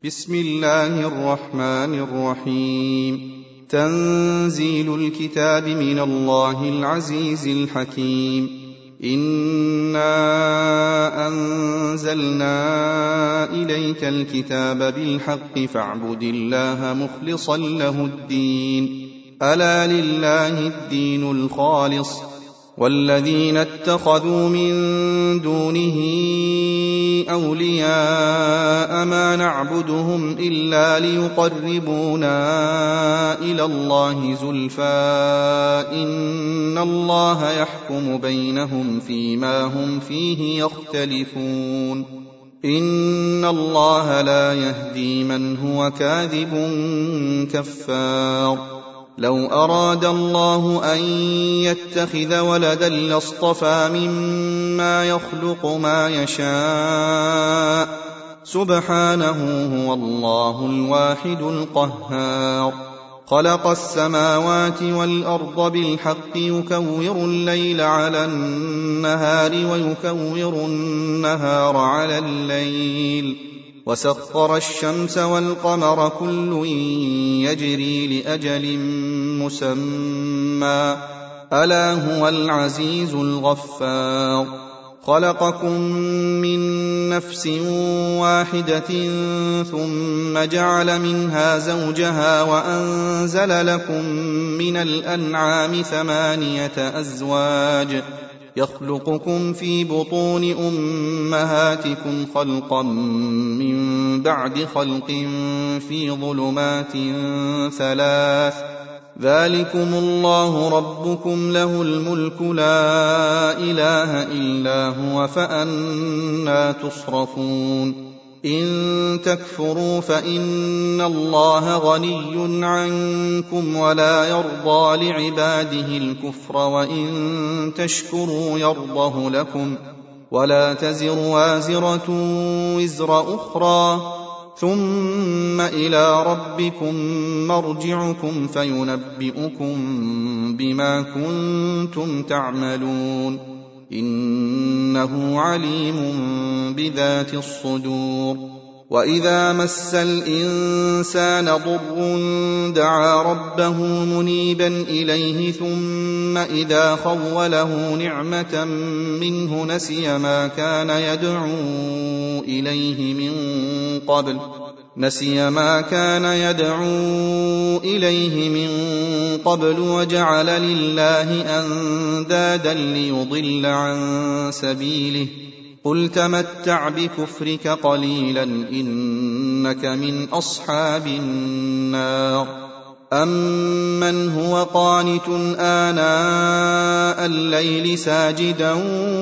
بسم الله الرحمن الرحيم. تنزيل الكتاب من الله العزيز الحكيم. إنا أنزلنا إليك الكتاب بالحق فاعبد الله مخلصا له الدين، ألا لله الدين الخالص، والذين اتخذوا من دونه أولياء ما نعبدهم إلا ليقربونا إلى الله زلفى إن الله يحكم بينهم فيما هم فيه يختلفون، إن الله لا يهدي من هو كاذب كفار. لو أراد الله أن يتخذ ولدا لاصطفى مما يخلق ما يشاء، سبحانه هو الله الواحد القهار. خلق السماوات والأرض بالحق يكور الليل على النهار ويكور النهار على الليل، وسخر الشمس والقمر كل يجري لأجل مسمى، ألا هو العزيز الغفار. خلقكم من نفس واحدة ثم جعل منها زوجها وأنزل لكم من الأنعام 8 أزواج يخلقكم في بطون أمهاتكم خلقا من بعد خلق في ظلمات 3، ذلكم الله ربكم له الملك لا إله إلا هو فأنى تصرفون. إن تكفروا فإن الله غني عنكم ولا يرضى لعباده الكفر، وإن تشكروا يرضه لكم، ولا تزر وازرة وزر أخرى، ثم إلى ربكم مرجعكم فينبئكم بما كنتم تعملون، إنه عليم بذات الصدور. وإذا مس الإنسان ضر دعا ربه منيبا إليه، ثم إذا خوله نعمة منه نسي ما كان يدعو إليه من قبل وجعل لله أندادا ليضل عن سبيله، قل تمتع بكفرك قليلا إنك من أصحاب النار. أمن هو قانت آناء الليل ساجدا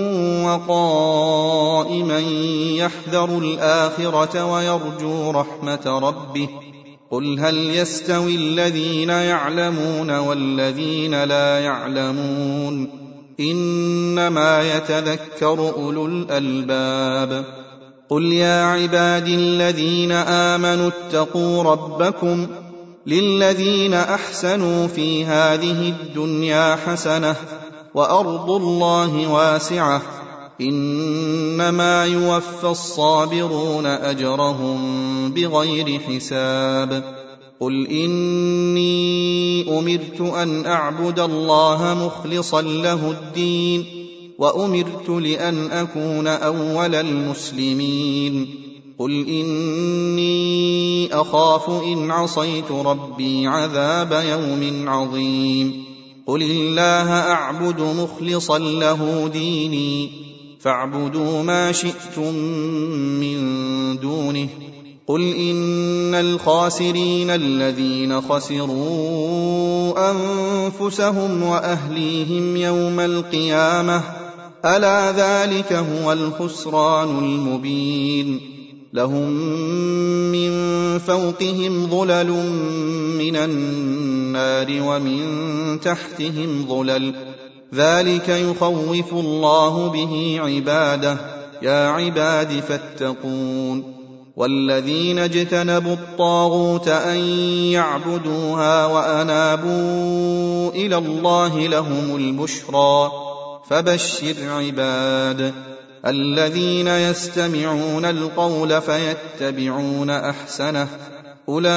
وقائما يحذر الآخرة ويرجو رحمة ربه، قل هل يستوي الذين يعلمون والذين لا يعلمون، إنما يتذكر أولو الألباب. قل يا عبادي الذين آمنوا اتقوا ربكم، للذين أحسنوا في هذه الدنيا حسنة وأرض الله واسعة، إنما يوفى الصابرون أجرهم بغير حساب. قل إني أمرت أن أعبد الله مخلصا له الدين، وأمرت لأن أكون أول المسلمين. قل إني أخاف إن عصيت ربي عذاب يوم عظيم. قل الله أعبد مخلصا له ديني، فاعبدوا ما شئتم من دونه. قل إن الخاسرين الذين خسروا أنفسهم وأهليهم يوم القيامة، ألا ذلك هو الخسران المبين. لهم من فوقهم ظلل من النار ومن تحتهم ظلل، ذلك يخوف الله به عباده، يا عباد فاتقون. والذين اجتنبوا الطاغوت أن يعبدوها وأنابوا إلى الله لهم البشرى، فبشر عباد. الذين يستمعون القول فيتبعون أحسنه أولئك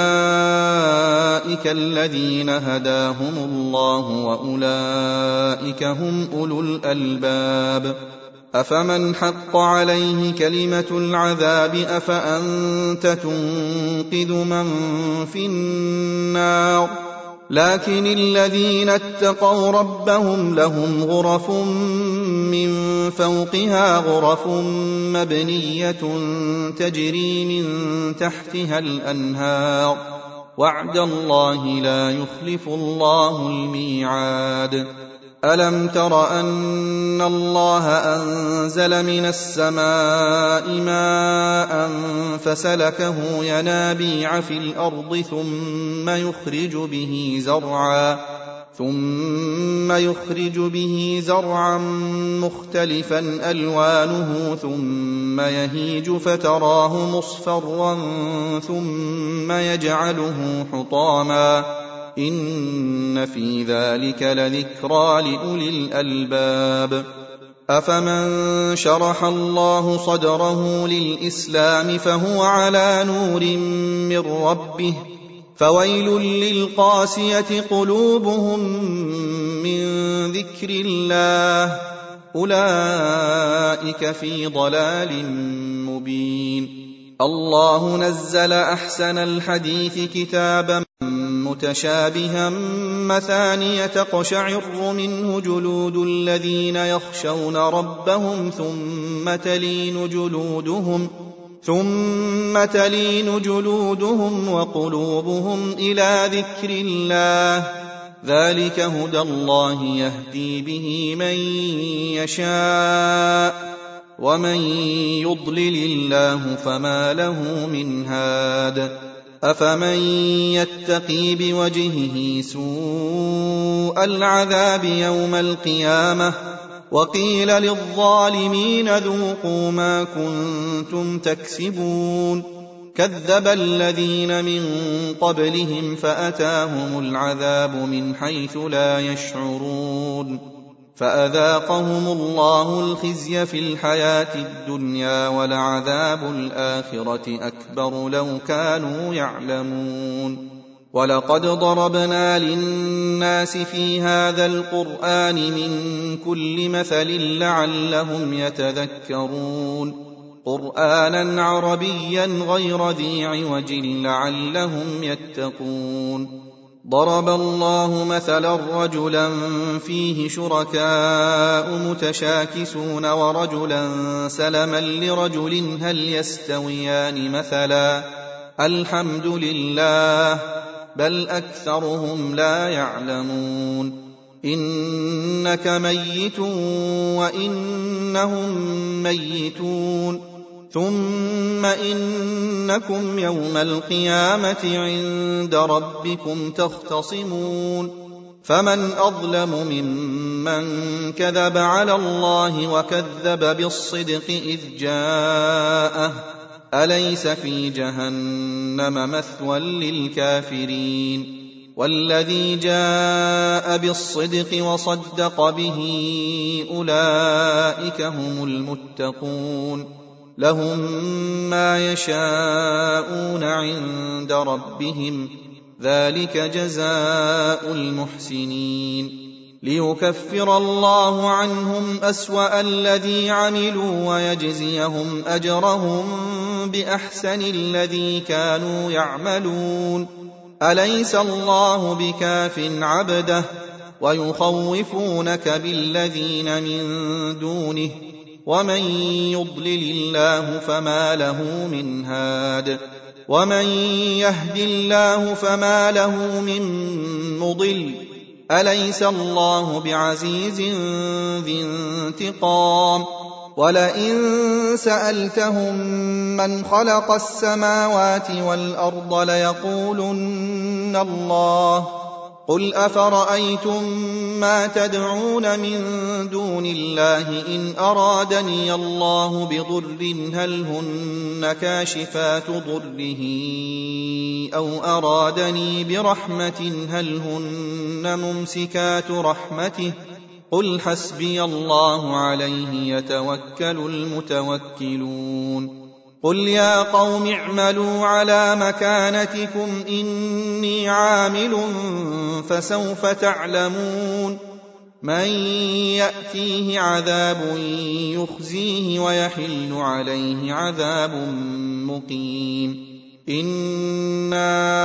الذين هداهم الله وأولئك هم أولو الألباب أفمن حق عليه كلمة العذاب أفأنت تنقذ من في النار لكن الذين اتقوا ربهم لهم غرف من فوقها غرف مبنية تجري من تحتها الأنهار وعد الله لا يخلف الله الميعاد ألم تر أن الله أنزل من السماء ماء فسلكه ينابيع في الأرض ثم يخرج به زرعا مختلفا ألوانه ثم يهيج فتراه مصفرا ثم يجعله حطاما إن في ذلك لذكرى لأولي الألباب أفمن شرح الله صدره للإسلام فهو على نور من ربه فويل للقاسية قلوبهم من ذكر الله أولئك في ضلال مبين الله نزل أحسن الحديث كتابا متشابها مثانية تقشعر منه جلود الذين يخشون ربهم ثم تلين جلودهم وقلوبهم إلى ذكر الله ذلك هدى الله يهدي به من يشاء ومن يضلل الله فما له من هاد أفمن يتقي بوجهه سوء العذاب يوم القيامة وقيل للظالمين ذوقوا ما كنتم تكسبون كذب الذين من قبلهم فأتاهم العذاب من حيث لا يشعرون فأذاقهم الله الخزي في الحياة الدنيا ولعذاب الآخرة أكبر لو كانوا يعلمون ولقد ضربنا للناس في هذا القرآن من كل مثل لعلهم يتذكرون قرآنا عربيا غير ذي عوج لعلهم يتقون ضرب الله مثلا رجلا فيه شركاء متشاكسون ورجلا سلما لرجل هل يستويان مثلا الحمد لله بل أكثرهم لا يعلمون إنك ميت وإنهم ميتون ثم إنكم يوم القيامة عند ربكم تختصمون فمن أظلم ممن كذب على الله وكذب بالصدق إذ جاءه أليس في جهنم مثوى للكافرين والذي جاء بالصدق وصدق به أولئك هم المتقون لهم ما يشاءون عند ربهم ذلك جزاء المحسنين ليكفر الله عنهم أسوأ الذي عملوا ويجزيهم أجرهم بأحسن الذي كانوا يعملون أليس الله بكاف عبده ويخوفونك بالذين من دونه ومن يضلل الله فما له من هاد ومن يهد الله فما له من مضل أليس الله بعزيز ذي انتقام ولئن سألتهم من خلق السماوات والأرض ليقولن الله قل أفرأيتم ما تدعون من دون الله إن أرادني الله بضر هل هن كاشفات ضره أو أرادني برحمة هل هن ممسكات رحمته قل حسبي الله عليه يتوكل المتوكلون قل يا قوم اعملوا على مكانتكم إني عامل فسوف تعلمون من يأتيه عذاب يخزيه ويحل عليه عذاب مقيم إنا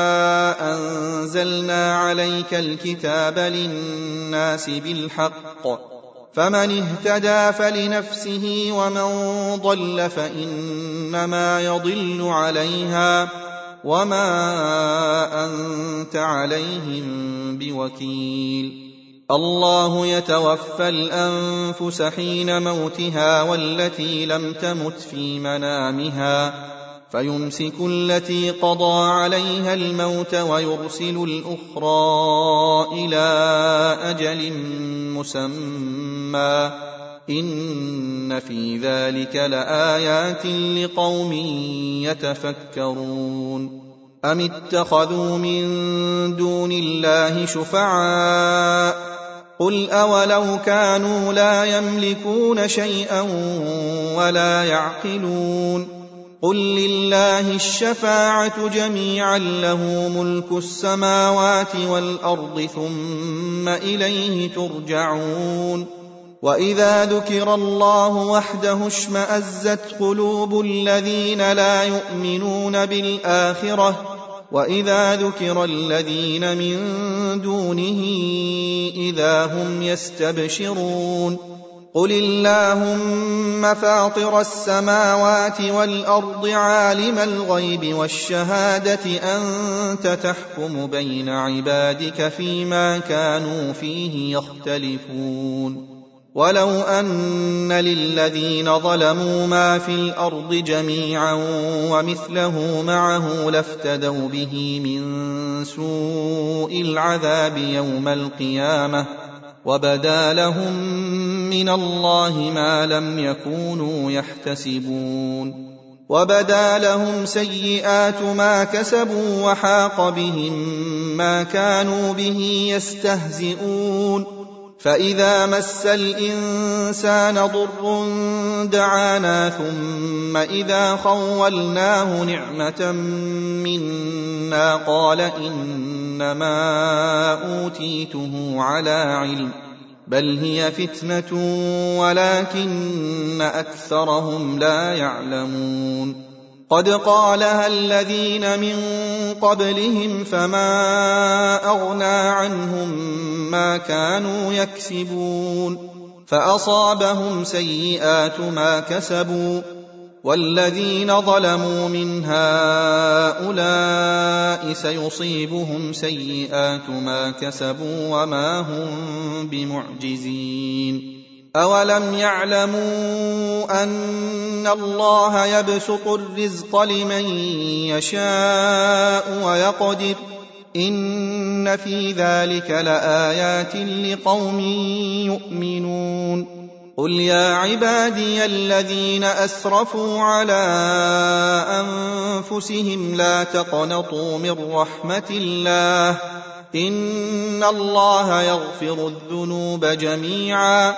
أنزلنا عليك الكتاب للناس بالحق فمن اهتدى فلنفسه ومن ضل فإنما يضل عليها وما أنت عليهم بوكيل الله يتوفى الأنفس حين موتها والتي لم تمت في منامها فيمسك التي قضى عليها الموت ويرسل الأخرى إلى أجل مسمى إن في ذلك لآيات لقوم يتفكرون أم اتخذوا من دون الله شفعاء قل أولو كانوا لا يملكون شيئا ولا يعقلون قل لله الشفاعة جميعا له ملك السماوات والأرض ثم إليه ترجعون وإذا ذكر الله وحده اشمأزت قلوب الذين لا يؤمنون بالآخرة وإذا ذكر الذين من دونه إذا هم يستبشرون قل اللهم فاطر السماوات والأرض عالم الغيب والشهادة أنت تحكم بين عبادك فيما كانوا فيه يختلفون ولو أن للذين ظلموا ما في الأرض جميعا ومثله معه لافتدوا به من سوء العذاب يوم القيامة وبدا لهم من الله ما لم يكونوا يحتسبون وبدا لهم سيئات ما كسبوا وحاق بهم ما كانوا به يستهزئون فإذا مس الإنسان ضر دعانا ثم إذا خولناه نعمة منا قال إنما أوتيته على علم بل هي فتنة ولكن أكثرهم لا يعلمون قد قالها الذين من قبلهم فما أغنى عنهم ما كانوا يكسبون فأصابهم سيئات ما كسبوا والذين ظلموا من هؤلاء سيصيبهم سيئات ما كسبوا وما هم بمعجزين أولم يعلموا أن الله يبسط الرزق لمن يشاء ويقدر إن في ذلك لآيات لقوم يؤمنون قل يا عبادي الذين أسرفوا على أنفسهم لا تقنطوا من رحمة الله إن الله يغفر الذنوب جميعا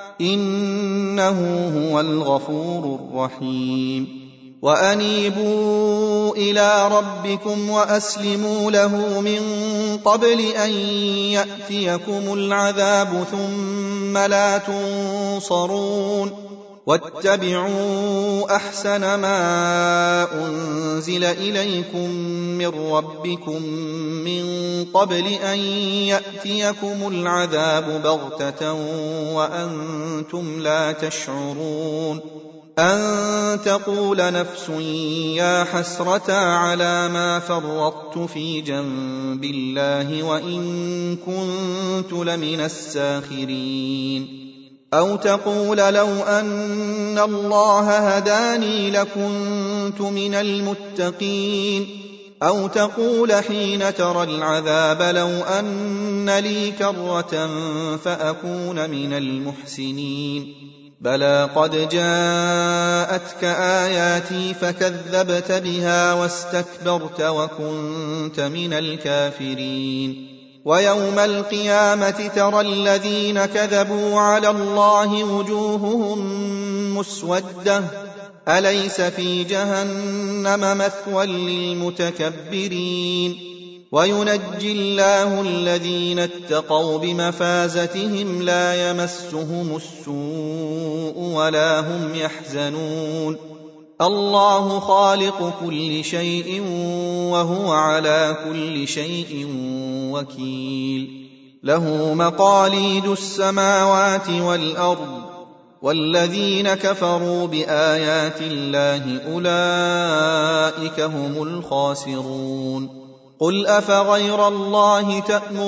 إنه هو الغفور الرحيم وأنيبوا إلى ربكم وأسلموا له من قبل أن يأتيكم العذاب ثم لا تنصرون واتبعوا أحسن ما أنزل إليكم من ربكم من قبل أن يأتيكم العذاب بغتة وأنتم لا تشعرون أن تقول نفس يا حسرة على ما فرطت في جنب الله وإن كنت لمن الساخرين أو تقول لو أن الله هداني لكنت من المتقين أو تقول حين ترى العذاب لو أن لي كرة فأكون من المحسنين بلى قد جاءتك آياتي فكذبت بها واستكبرت وكنت من الكافرين ويوم القيامة ترى الذين كذبوا على الله وجوههم مسودة أليس في جهنم مثوى للمتكبرين وينجي الله الذين اتقوا بمفازتهم لا يمسهم السوء ولا هم يحزنون الله خالق كل شيء وهو على كل شيء وكيل له مقاليد السماوات والأرض والذين كفروا بآيات الله أولئك هم الخاسرون قل أفغير الله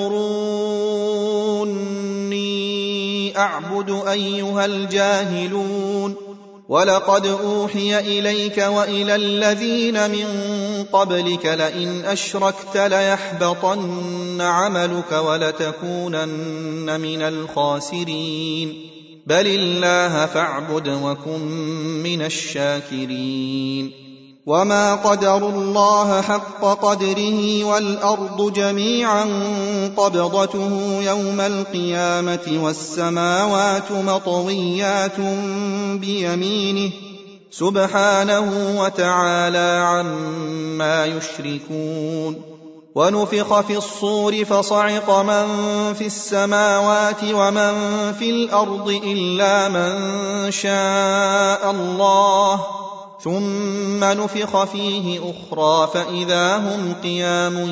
تأمروني أعبد أيها الجاهلون ولقد أوحي إليك وإلى الذين من قبلك لئن أشركت ليحبطن عملك ولتكونن من الخاسرين بل الله فاعبد وكن من الشاكرين وما قدروا الله حق قدره والأرض جميعا قبضته يوم القيامة والسماوات مطويات بيمينه سبحانه وتعالى عما يشركون ونفخ في الصور فصعق من في السماوات ومن في الأرض إلا من شاء الله ثم نفخ فيه أخرى فإذا هم قيام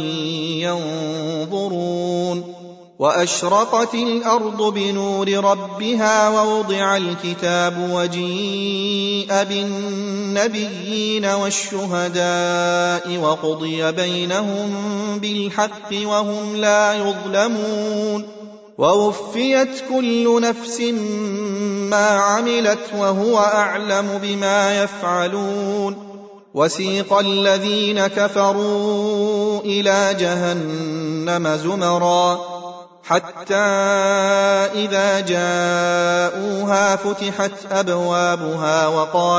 ينظرون وأشرقت الأرض بنور ربها ووضع الكتاب وجيء بالنبيين والشهداء وقضي بينهم بالحق وهم لا يظلمون ووفيت كل نفس ما عملت وهو أعلم بما يفعلون وسيق الذين كفروا إلى جهنم زمرا حتى إذا جاءوها فتحت أبوابها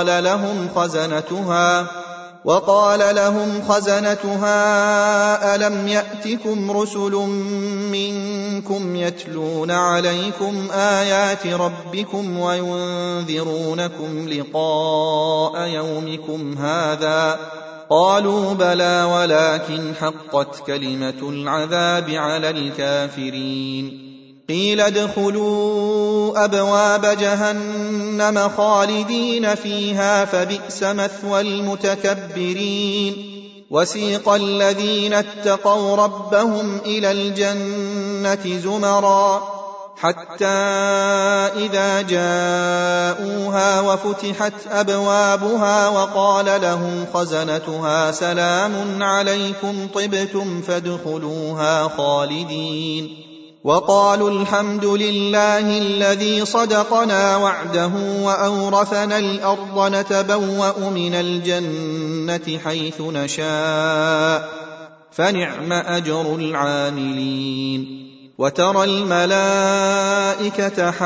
وقال لهم خزنتها ألم يأتكم رسل منكم يتلون عليكم آيات ربكم وينذرونكم لقاء يومكم هذا قالوا بلى ولكن حقت كلمة العذاب على الكافرين قيل ادخلوا أبواب جهنم خالدين فيها فبئس مثوى المتكبرين وسيق الذين اتقوا ربهم إلى الجنة زمرا حتى إذا جاءوها وفتحت أبوابها وقال لهم خزنتها سلام عليكم طبتم فادخلوها خالدين وقالوا الحمد لله الذي صدقنا وعده وأورثنا الأرض نتبوأ من الجنة حيث نشاء فنعم أجر العاملين وترى الملائكة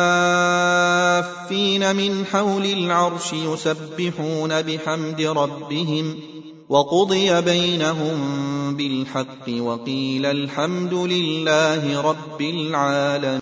حافين من حول العرش يسبحون بحمد ربهم وقضي بينهم بالحق وقيل الحمد لله رب العالمين.